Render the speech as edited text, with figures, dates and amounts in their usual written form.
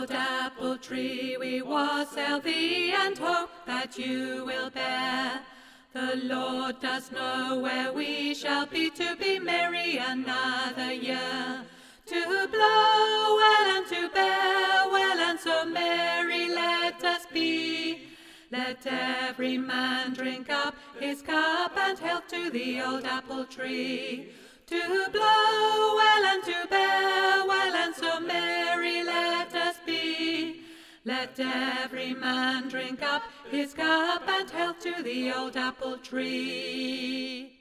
old apple tree, we wassail thee and hope that you will bear. The Lord does know where we shall be to be merry another year. To blow well and to bear well, and so merry let us be. Let every man drink up his cup, and health to the old apple tree. To blow well and to bear well, and so merry let us be. Let every man drink up his cup, and health to the old apple tree.